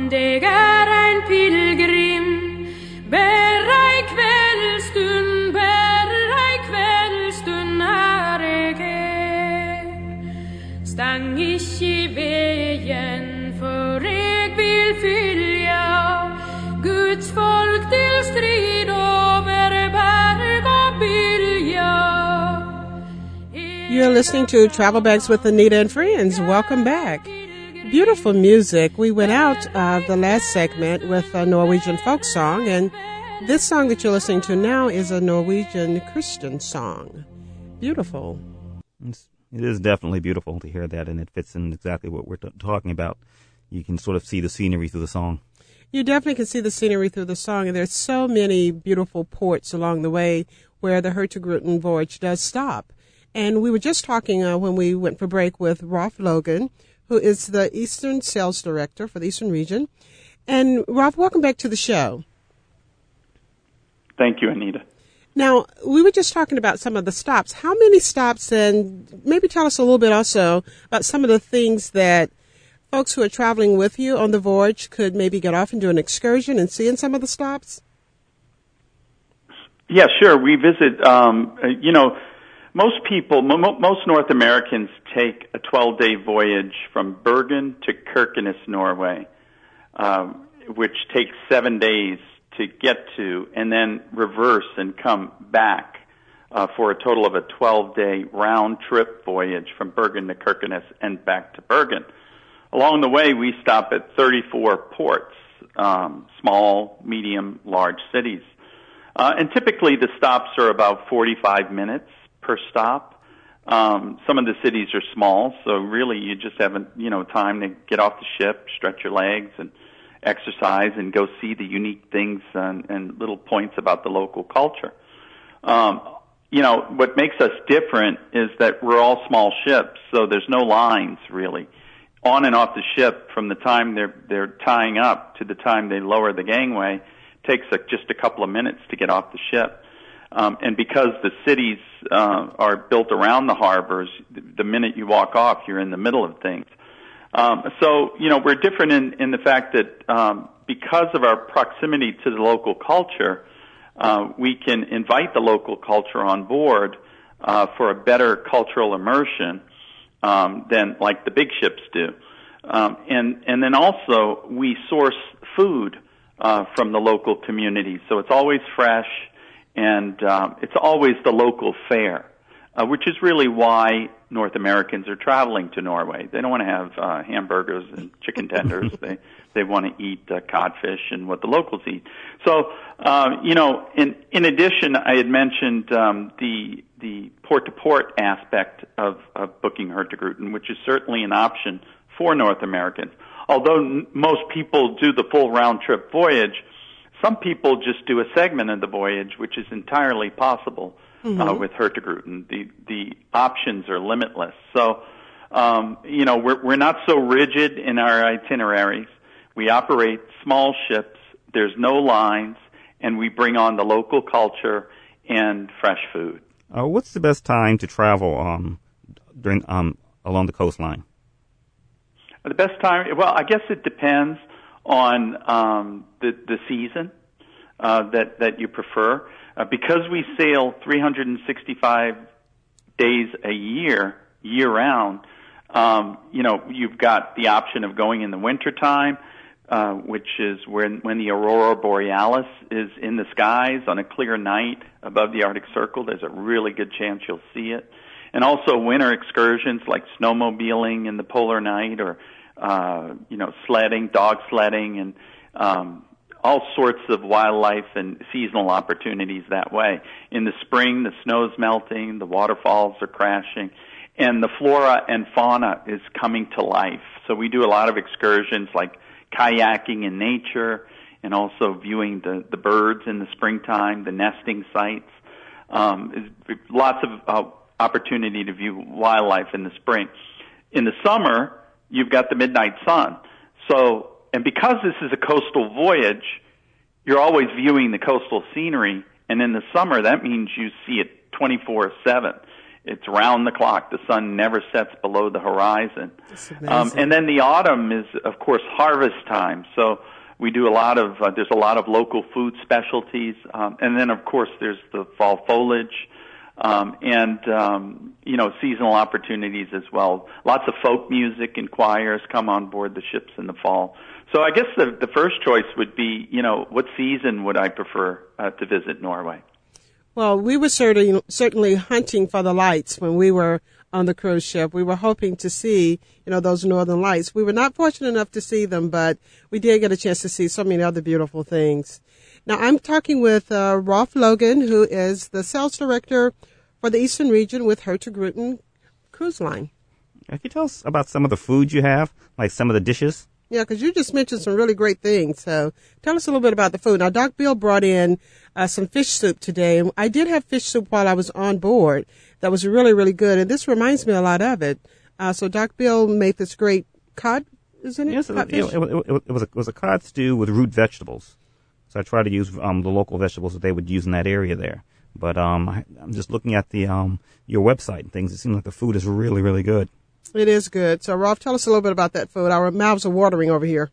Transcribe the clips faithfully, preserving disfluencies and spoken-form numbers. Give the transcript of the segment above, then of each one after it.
det är en pilgrim, bära i kvällstund, bära i kvällstund är jag. Stang ich i vägen, för jag vill följa Guds folk till strid över berg och bylja. You're listening to Travel Bags with Anita and Friends. Welcome back. Beautiful music. We went out uh, the last segment with a Norwegian folk song, and this song that you're listening to now is a Norwegian Christian song. Beautiful. It's, it is definitely beautiful to hear that, and it fits in exactly what we're t- talking about. You can sort of see the scenery through the song. You definitely can see the scenery through the song, and there's so many beautiful ports along the way where the Hurtigruten voyage does stop. And we were just talking uh, when we went for break with Rolf Logan, who is the Eastern Sales Director for the Eastern Region. And, Rolf, welcome back to the show. Thank you, Anita. Now, we were just talking about some of the stops. How many stops, and maybe tell us a little bit also about some of the things that folks who are traveling with you on the voyage could maybe get off and do an excursion and see in some of the stops? Yeah, sure. We visit, um, you know, most people, mo- most North Americans take a twelve-day voyage from Bergen to Kirkenes, Norway, um, which takes seven days to get to, and then reverse and come back uh, for a total of a twelve-day round-trip voyage from Bergen to Kirkenes and back to Bergen. Along the way, we stop at thirty-four ports, um, small, medium, large cities. Uh, and typically the stops are about forty-five minutes per stop. Um, some of the cities are small, so really you just have, you know, time to get off the ship, stretch your legs, and exercise, and go see the unique things and, and little points about the local culture. Um, you know, what makes us different is that we're all small ships, so there's no lines really. On and off the ship, from the time they're they're tying up to the time they lower the gangway, takes a, just a couple of minutes to get off the ship. Um, and because the cities uh, are built around the harbors, the minute you walk off, you're in the middle of things. Um, so, you know, we're different in, in the fact that um, because of our proximity to the local culture, uh, we can invite the local culture on board uh, for a better cultural immersion um, than like the big ships do. Um, and, and then also we source food uh, from the local community, so it's always fresh. And um, it's always the local fare, uh, which is really why North Americans are traveling to Norway. They don't want to have uh, hamburgers and chicken tenders. they they want to eat uh, codfish and what the locals eat. So, uh, you know, in in addition, I had mentioned um, the the port-to-port aspect of, of booking Hurtigruten, which is certainly an option for North Americans. Although n- most people do the full round-trip voyage, some people just do a segment of the voyage, which is entirely possible mm-hmm. uh, with Hurtigruten. The the options are limitless. So, um, you know, we're we're not so rigid in our itineraries. We operate small ships. There's no lines, and we bring on the local culture and fresh food. Uh, what's the best time to travel um, during um, along the coastline? The best time? Well, I guess it depends on um, the the season uh, that that you prefer. Uh, because we sail three hundred sixty-five days a year, year round. Um, you know, you've got the option of going in the wintertime, uh, which is when when the aurora borealis is in the skies on a clear night above the Arctic Circle. There's a really good chance you'll see it. And also winter excursions like snowmobiling in the polar night, or uh, you know, sledding, dog sledding, and um, all sorts of wildlife and seasonal opportunities that way. In the spring, the snow's melting, the waterfalls are crashing, and the flora and fauna is coming to life. So we do a lot of excursions like kayaking in nature, and also viewing the, the birds in the springtime, the nesting sites. Um, lots of uh, opportunity to view wildlife in the spring. In the summer, you've got the midnight sun. So, and because this is a coastal voyage, you're always viewing the coastal scenery, and in the summer, that means you see it twenty-four seven. it's round the clock. The sun never sets below the horizon. Um, and then the autumn is, of course, harvest time. So we do a lot of, uh, there's a lot of local food specialties. Um, and then, of course, there's the fall foliage. Um, and, um, you know, seasonal opportunities as well. Lots of folk music and choirs come on board the ships in the fall. So I guess the, the first choice would be, you know, what season would I prefer uh, to visit Norway? Well, we were certainly, certainly hunting for the lights when we were on the cruise ship. We were hoping to see, you know, those northern lights. We were not fortunate enough to see them, but we did get a chance to see so many other beautiful things. Now, I'm talking with uh, Rolf Logan, who is the sales director for the Eastern region with Hurtigruten Cruise Line. Can you tell us about some of the food you have, like some of the dishes? Yeah, because you just mentioned some really great things. So tell us a little bit about the food. Now, Doc Bill brought in uh, some fish soup today, and I did have fish soup while I was on board. That was really, really good, and this reminds me a lot of it. Uh, so Doc Bill made this great cod, isn't it? Yes, it, it, it, it, it, was a, it was a cod stew with root vegetables. So I tried to use um, the local vegetables that they would use in that area there. But um, I, I'm just looking at the um, your website and things. It seems like the food is really, really good. It is good. So, Rolf, tell us a little bit about that food. Our mouths are watering over here.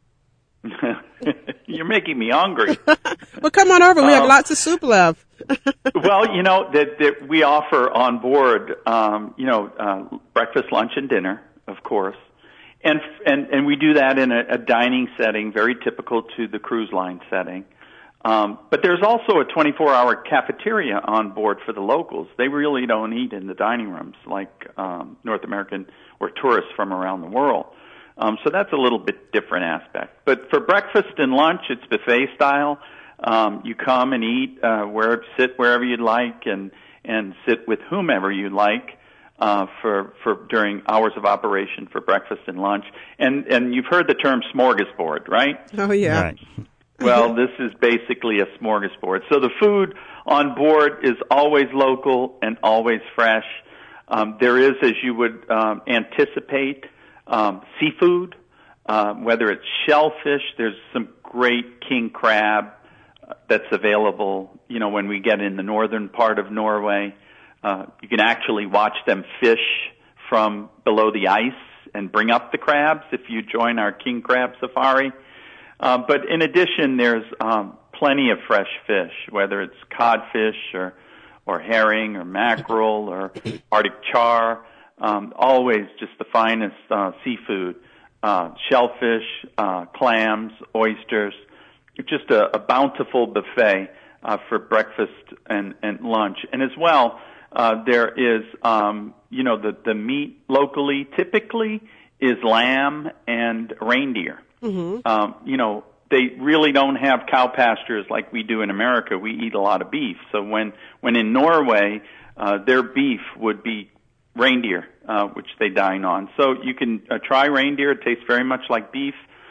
You're making me hungry. Well, come on over. We have um, lots of soup left. Well, you know, that, that we offer on board, um, you know, uh, breakfast, lunch, and dinner, of course. And and, and we do that in a, a dining setting, very typical to the cruise line setting. Um, but there's also a twenty-four hour cafeteria on board for the locals. They really don't eat in the dining rooms like um, North American or tourists from around the world. Um, so that's a little bit different aspect. But for breakfast and lunch, it's buffet style. Um, you come and eat uh, where sit wherever you'd like, and and sit with whomever you like uh, for for during hours of operation for breakfast and lunch. And and you've heard the term smorgasbord, right? Oh yeah. Right. Well, this is basically a smorgasbord. So the food on board is always local and always fresh. Um, there is, as you would um, anticipate, um, seafood, uh, whether it's shellfish. There's some great king crab uh, that's available. You know, when we get in the northern part of Norway, uh, you can actually watch them fish from below the ice and bring up the crabs if you join our king crab safari. Uh, but in addition, there's um, plenty of fresh fish, whether it's codfish or or herring or mackerel or Arctic char. Um, always just the finest uh, seafood, uh, shellfish, uh, clams, oysters. Just a, a bountiful buffet uh, for breakfast and, and lunch. And as well, uh, there is, um, you know, the, the meat locally typically is lamb and reindeer. Mm-hmm. Um, you know, they really don't have cow pastures like we do in America. We eat a lot of beef. So when, when in Norway, uh, their beef would be reindeer, uh, which they dine on. So you can uh, try reindeer. It tastes very much like beef.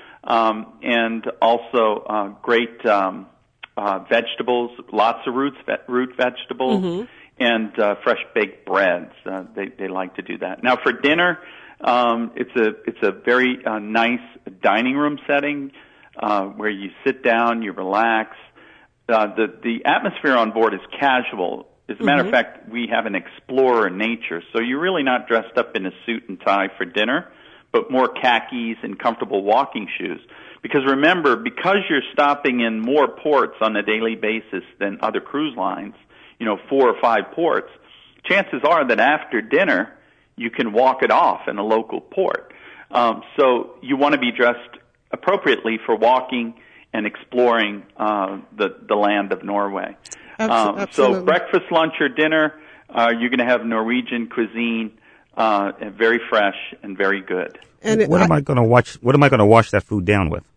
Um, and also, uh, great, um, uh, vegetables, lots of roots, ve- root vegetables, mm-hmm. and, uh, fresh baked breads. Uh, they, they like to do that. Now for dinner, Um, it's a it's a very uh, nice dining room setting uh, where you sit down, you relax. Uh, the the atmosphere on board is casual. As a matter mm-hmm. of fact, we have an explorer nature, so you're really not dressed up in a suit and tie for dinner, but more khakis and comfortable walking shoes. Because remember, because you're stopping in more ports on a daily basis than other cruise lines, you know, four or five ports, chances are that after dinner you can walk it off in a local port. Um, so you want to be dressed appropriately for walking and exploring uh, the the land of Norway. Um, so breakfast, lunch, or dinner, uh, you're going to have Norwegian cuisine, uh, and very fresh and very good. And it, what I, am I going to watch? What am I going to wash that food down with?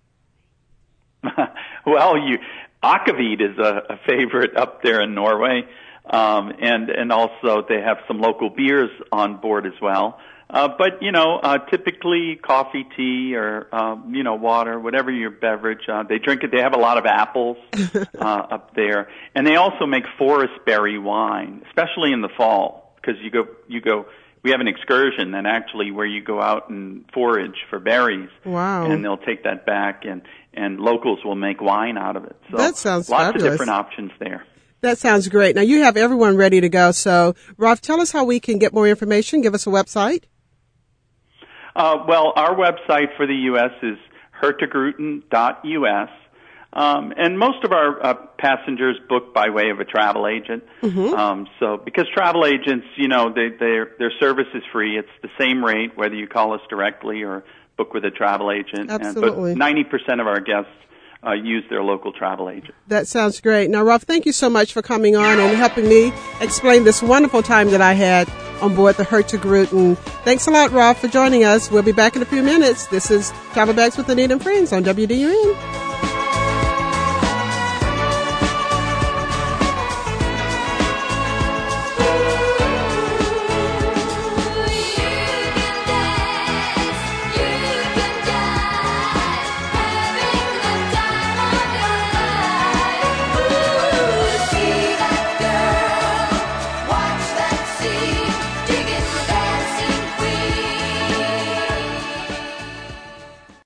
Well, you akavit is a, a favorite up there in Norway. Um, and, and also they have some local beers on board as well. Uh, but, you know, uh, typically coffee, tea, or, um, you know, water, whatever your beverage, uh, they drink it. They have a lot of apples, uh, up there. And they also make forest berry wine, especially in the fall, because you go, you go, we have an excursion that actually where you go out and forage for berries. Wow. And they'll take that back and, and locals will make wine out of it. So that sounds lots fabulous. of different options there. That sounds great. Now, you have everyone ready to go. So, Rolf, tell us how we can get more information. Give us a website. Uh, well, our website for the U S is hurtigruten dot U S. Um, and most of our uh, passengers book by way of a travel agent. Mm-hmm. Um, so, because travel agents, you know, they, their their service is free. It's the same rate whether you call us directly or book with a travel agent. Absolutely. And, but ninety percent of our guests uh, use their local travel agent. That sounds great. Now, Rolf, thank you so much for coming on and helping me explain this wonderful time that I had on board the Hurtigruten. Thanks a lot, Rolf, for joining us. We'll be back in a few minutes. This is Travel Bags with Anita and Friends on W D U N.